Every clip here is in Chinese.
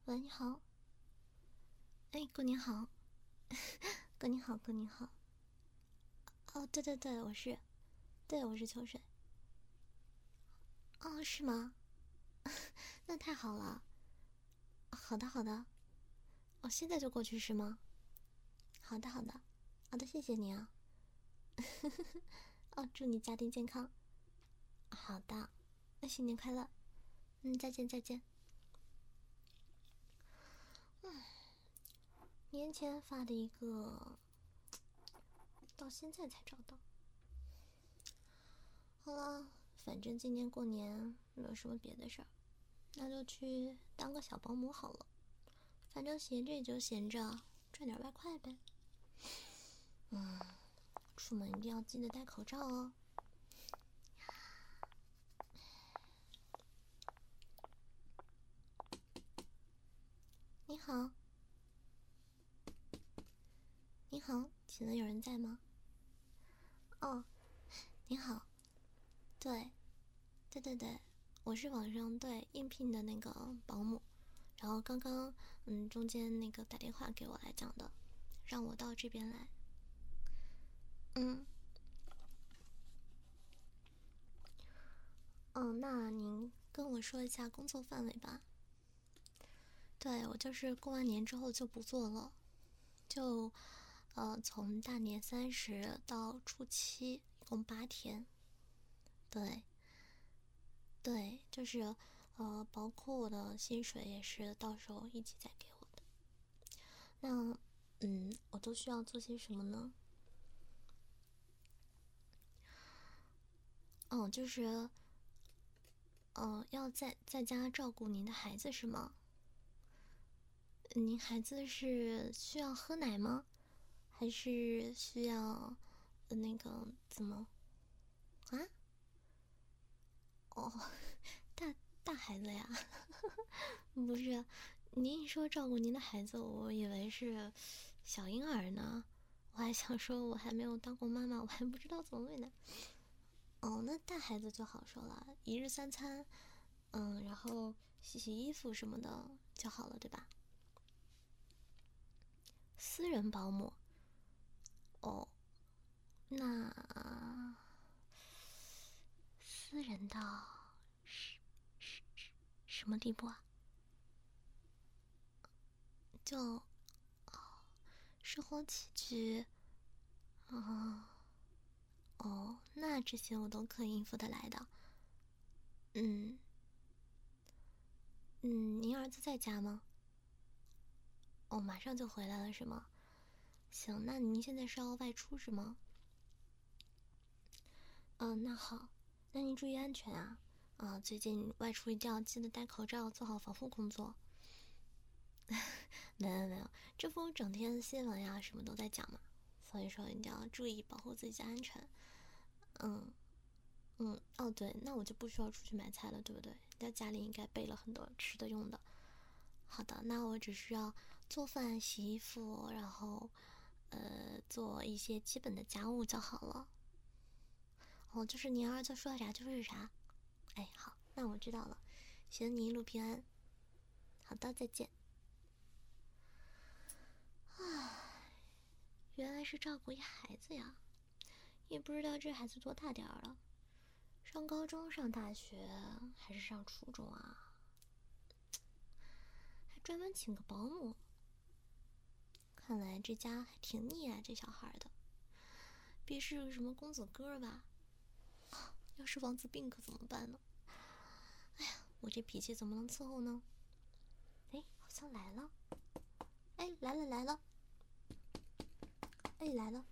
喂，你好。哎，哥你好。哥你好，哥你好。哦，对对对，我是秋水。哦，是吗？那太好了。好的好的。哦，现在就过去是吗？好的好的。好的，谢谢你啊。哦，祝你家庭健康。好的，那新年快乐。再见再见。年前发的一个，到现在才找到。好了，反正今年过年没有什么别的事儿，那就去当个小保姆好了。反正闲着也就闲着，赚点外快呗。出门一定要记得戴口罩哦。你好，你好，请问有人在吗？哦，你好。对，对对对，我是网上应聘的那个保姆，然后刚刚中间那个打电话给我来讲的，让我到这边来。嗯，哦，那您跟我说一下工作范围吧。对，我就是过完年之后就不做了，就从大年30到初七，一共8天。对对，就是包括我的薪水也是到时候一起再给我的。那我都需要做些什么呢？哦，就是要在家照顾您的孩子是吗？您孩子是需要喝奶吗？还是需要那个怎么啊？哦，大大孩子呀。不是，您一说照顾您的孩子，我以为是小婴儿呢。我还想说，我还没有当过妈妈，我还不知道怎么喂奶。哦，那大孩子就好说了，一日三餐，然后洗洗衣服什么的就好了，对吧？私人保姆。哦，那私人到什么地步啊？就生活起居，哦哦，那这些我都可以应付得来的。嗯您儿子在家吗？哦，马上就回来了是吗？行，那您现在是要外出是吗？那好，那您注意安全啊！最近外出一定要记得戴口罩，做好防护工作。没有没有，这不整天新闻呀什么都在讲嘛，所以说一定要注意保护自己的安全。嗯哦对，那我就不需要出去买菜了，对不对？在家里应该备了很多吃的用的。好的，那我只需要做饭、洗衣服，然后做一些基本的家务就好了。哦，就是您儿子说啥就是啥。哎，好，那我知道了。行，你一路平安。好的，再见。原来是照顾一孩子呀，也不知道这孩子多大点儿了，上高中、上大学还是上初中啊？还专门请个保姆，看来这家还挺溺爱这小孩的，别是个什么公子哥吧？要是王子病可怎么办呢？哎呀，我这脾气怎么能伺候呢？哎，好像来了。哎，来了来了。哎，来了。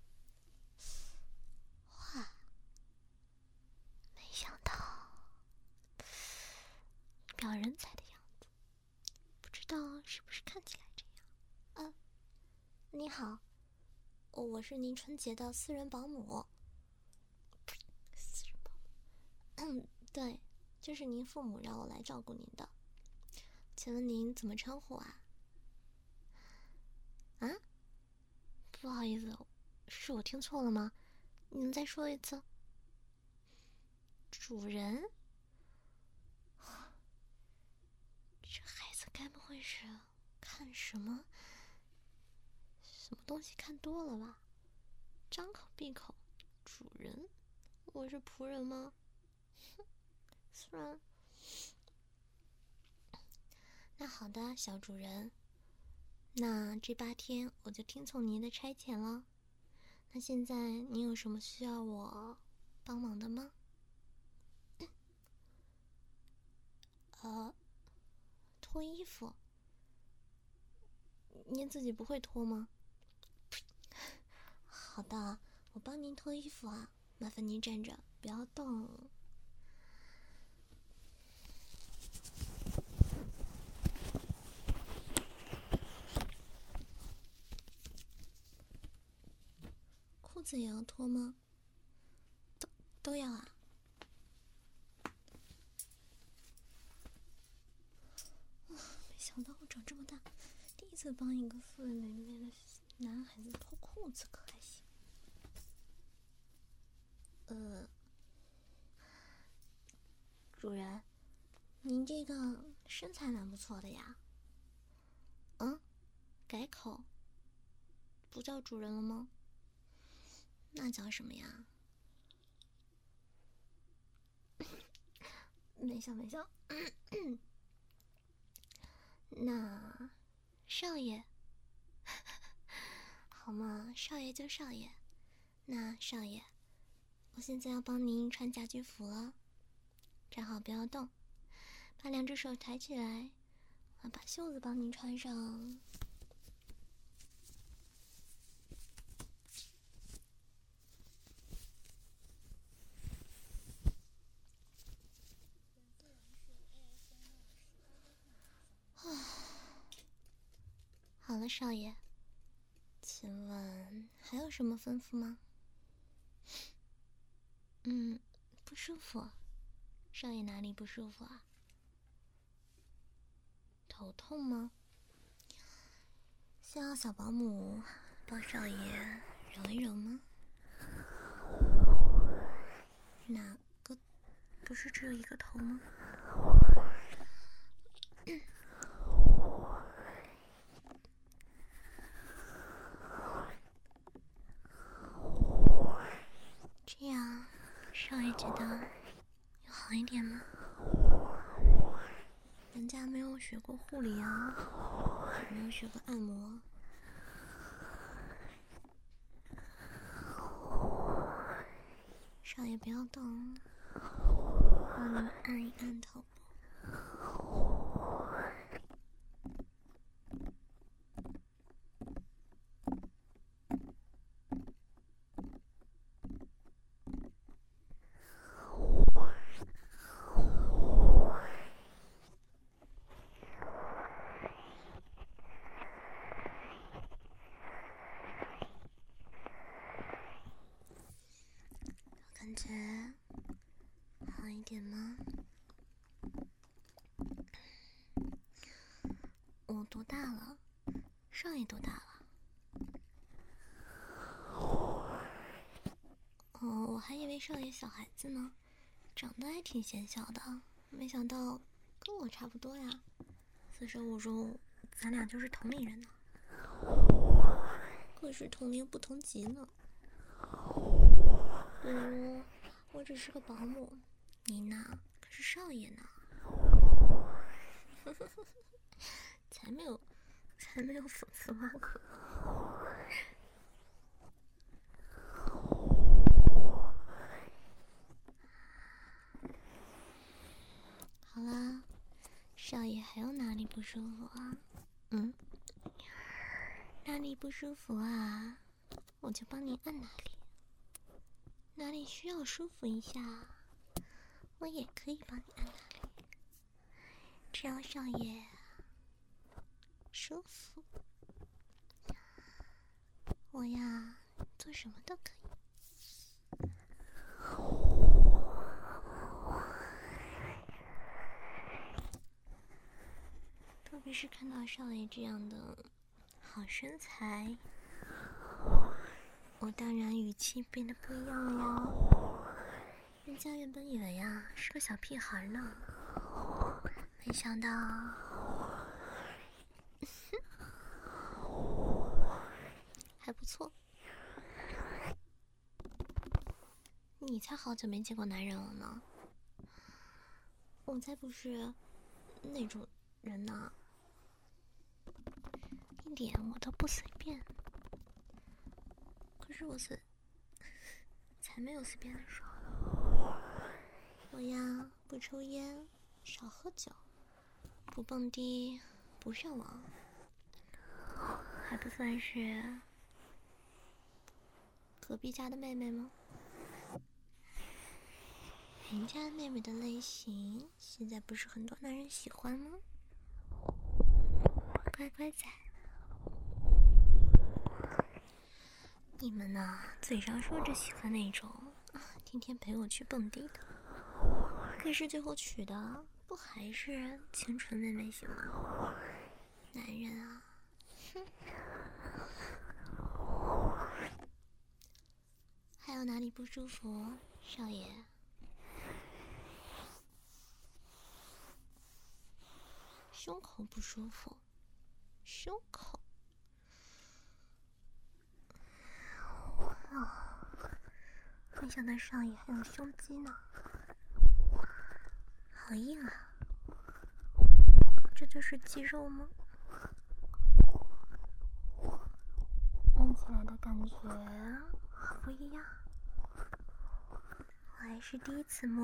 哇，没想到一表人才的样子，不知道是不是看起来这样。你好，我是您春节的私人保姆。私人保姆，对，就是您父母让我来照顾您的。请问您怎么称呼啊？啊，不好意思，是我听错了吗？你能再说一次？主人？这孩子该不会是看什么东西看多了吧？张口闭口主人，我是仆人吗？哼，虽然……那好的，小主人，那这8天我就听从您的差遣了。那现在您有什么需要我帮忙的吗？脱衣服，您自己不会脱吗？好的，我帮您脱衣服啊，麻烦您站着，不要动。裤子也要脱吗？都要啊。没想到我长这么大，第一次帮一个4岁没的男孩子脱裤子，可还行。主人，您这个身材蛮不错的呀。改口，不叫主人了吗？那叫什么呀？没笑。那少爷，好嘛，少爷就少爷。那少爷，我现在要帮您穿家居服了，站好不要动，把2只手抬起来，我把袖子帮您穿上。好了，少爷，请问还有什么吩咐吗？不舒服。少爷哪里不舒服啊？头痛吗？需要小保姆帮少爷揉一揉吗？哪个不是只有一个头吗？这样少爷觉得有好一点吗？人家没有学过护理啊，也没有学过按摩。少爷不要动，帮你按一按头部。感觉好一点吗？我多大了？少爷多大了？我还以为少爷小孩子呢，长得还挺显小的，没想到跟我差不多呀。4舍5入，咱俩就是同龄人呢。可是同龄不同级呢。比如我只是个保姆，你呢可是少爷呢。才没有讽刺挖苦。好啦，少爷还有哪里不舒服啊？哪里不舒服啊？我就帮你按哪里。哪里需要舒服一下，我也可以帮你按哪里。只要少爷舒服，我呀做什么都可以。特别是看到少爷这样的好身材，我当然语气变得不一样了呀。人家原本以为呀是个小屁孩呢，没想到还不错。你才好久没见过男人了呢，我才不是那种人呢，一点我都不随便。可是我才没有随便的时候。我呀，不抽烟，少喝酒，不蹦迪，不上网，还不算是隔壁家的妹妹吗？人家妹妹的类型，现在不是很多男人喜欢吗？乖乖仔，你们呢？嘴上说着喜欢那种天天陪我去蹦迪的，可是最后娶的不还是清纯妹妹型吗？男人啊，哼！还有哪里不舒服，少爷？胸口不舒服，胸口。没想到少爷还有胸肌呢，好硬啊！这就是肌肉吗？摸起来的感觉不一样，我还是第一次摸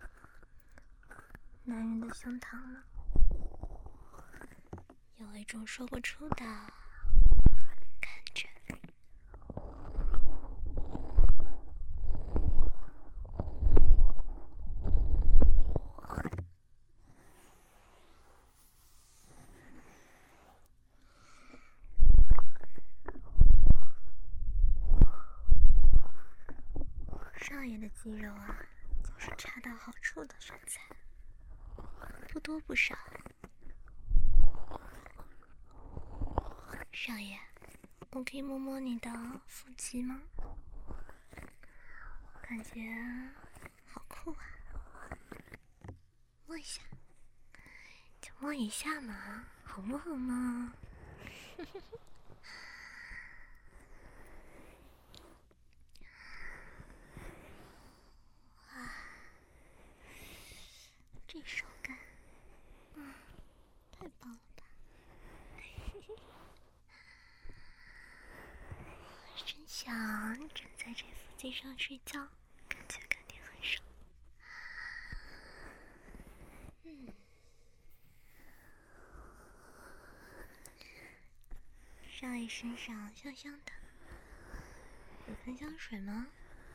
男人的胸膛呢，有一种说不出的感觉。少爷的肌肉啊，就是恰到好处的身材，不多不少。少爷，我可以摸摸你的腹肌吗？感觉好酷啊！摸一下，就摸一下嘛，好不好嘛？哇，这手感，太棒了吧！真想枕在这腹肌上睡觉，感觉肯定很爽。少爷身上香香的，有喷香水吗？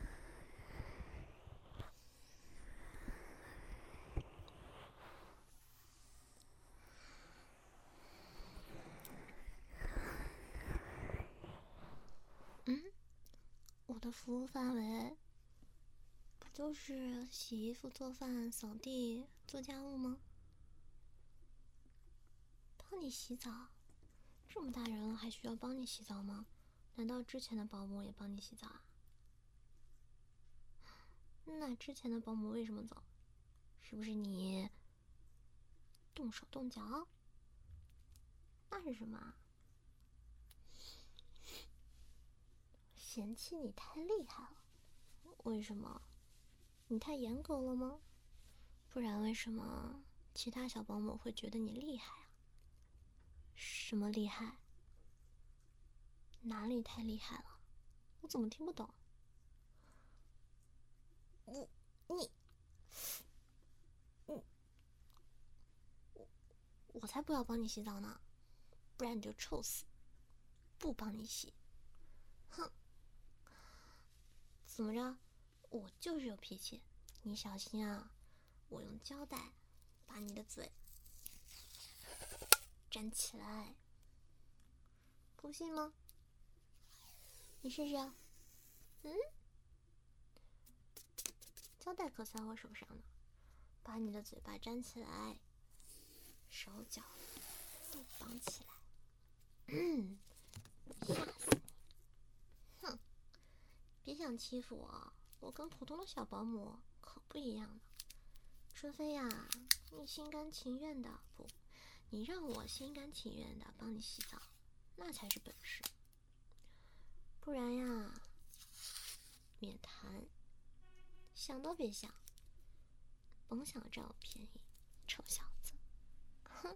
我的服务范围不就是洗衣服、做饭、扫地、做家务吗？帮你洗澡，这么大人了还需要帮你洗澡吗？难道之前的保姆也帮你洗澡啊？那之前的保姆为什么走？是不是你动手动脚？那是什么啊？嫌弃你太厉害了。为什么？你太严格了吗？不然为什么其他小保姆会觉得你厉害啊？什么厉害？哪里太厉害了？我怎么听不懂？我才不要帮你洗澡呢，不然你就臭死！不帮你洗，哼！怎么着？我就是有脾气，你小心啊！我用胶带把你的嘴粘起来，不信吗？你试试啊！胶带可在我手上呢，把你的嘴巴粘起来，手脚都绑起来，吓死你！哼！别想欺负我，我跟普通的小保姆可不一样呢。除非呀，你心甘情愿的不，你让我心甘情愿的帮你洗澡，那才是本事。 不然呀，免谈，想都别想，甭想占我便宜，臭小子！哼！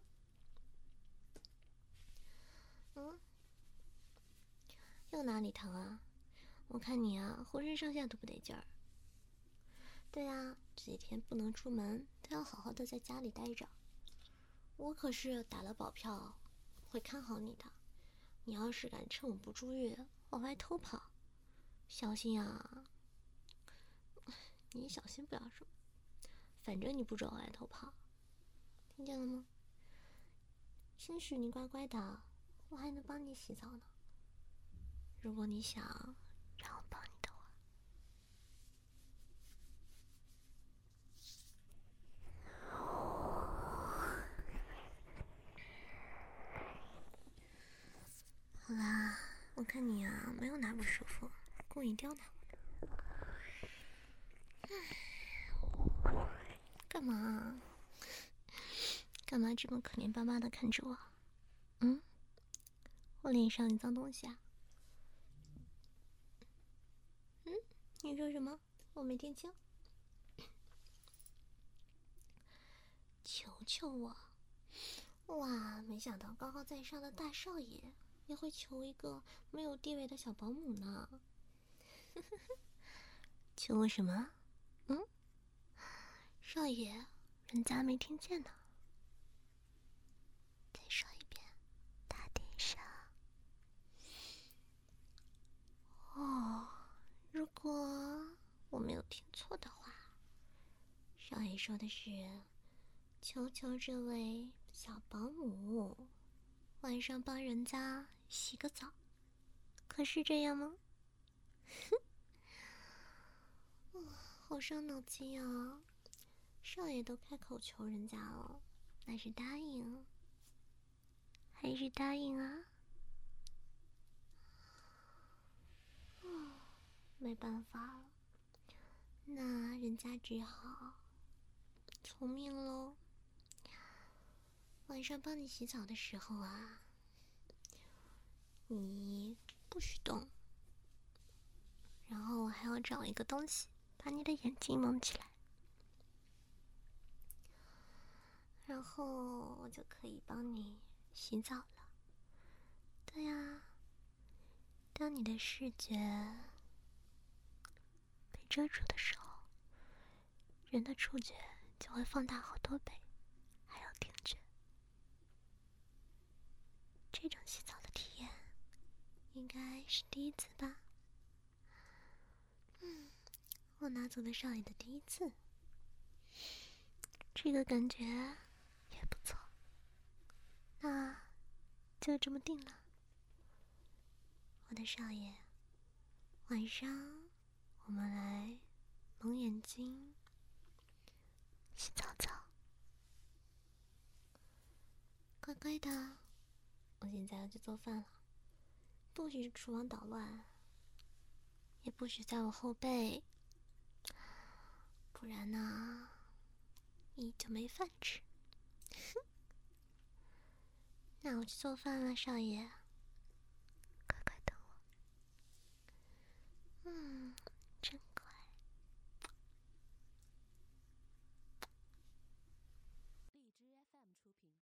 又哪里疼啊？我看你啊，浑身上下都不得劲儿。对啊，这几天不能出门，都要好好的在家里待着。我可是打了保票，会看好你的。你要是敢趁我不注意往外偷跑，小心啊！你小心不了什么，反正你不准往外偷跑，听见了吗？兴许你乖乖的，我还能帮你洗澡呢。如果你想让我帮你的话。好啦，我看你啊没有哪不舒服，故意刁难我的。干嘛啊？干嘛这么可怜巴巴的看着我？我脸上有脏东西啊？你说什么？我没听清。求求我！哇，没想到高高在上的大少爷也会求一个没有地位的小保姆呢。求我什么？少爷，人家没听见呢。再说一遍，大点声。哦，如果我没有听错的话，少爷说的是求求这位小保姆晚上帮人家洗个澡，可是这样吗？好伤脑筋啊！少爷都开口求人家了，那是答应还是答应啊？没办法了，那人家只好从命喽。晚上帮你洗澡的时候啊，你不许动，然后我还要找一个东西把你的眼睛蒙起来，然后我就可以帮你洗澡了。对呀，当你的视觉被遮住的时候，人的触觉就会放大好多倍，还有听觉。这种洗澡的体验应该是第一次吧？我拿走了少爷的第一次，这个感觉也不错，那就这么定了。我的少爷，晚上我们来蒙眼睛洗澡澡，乖乖的。我现在要去做饭了，不许厨房捣乱，也不许在我后背，不然呢你就没饭吃。那我去做饭了，少爷，快快等我。